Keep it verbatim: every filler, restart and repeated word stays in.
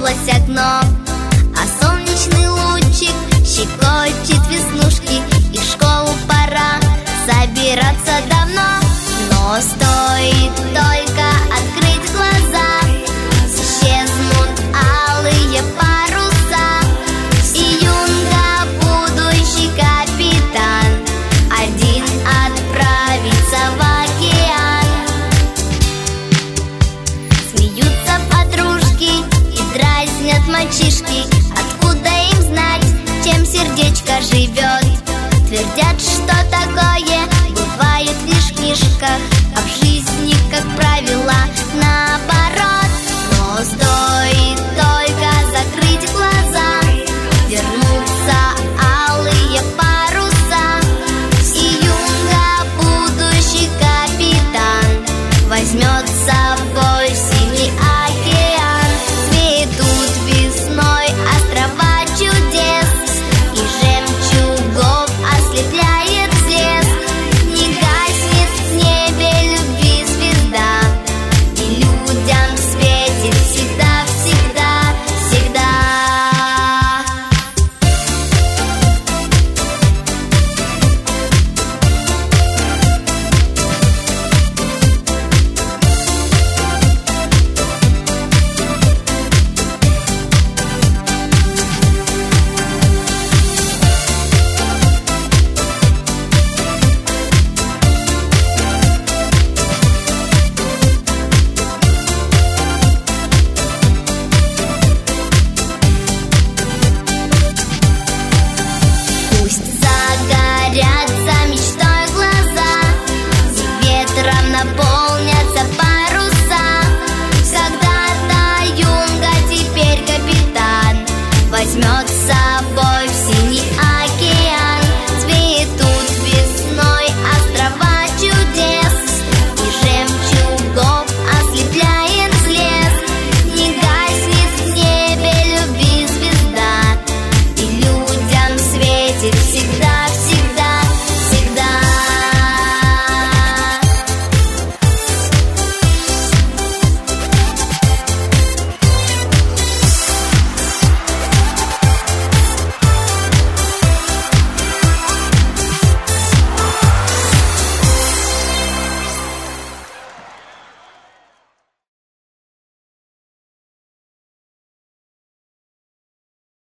сквозь окно, а солнечный лучик щекочет веснушки. И в школу пора собираться давно, но стоит только открыть глаза, исчезнут алые паруса, и юнга, будущий капитан, один отправится в океан. Смеются подружки и дразнят мальчишки, откуда им знать, чем сердечко живет. Твердят, что такое бывает лишь в книжках, а в жизни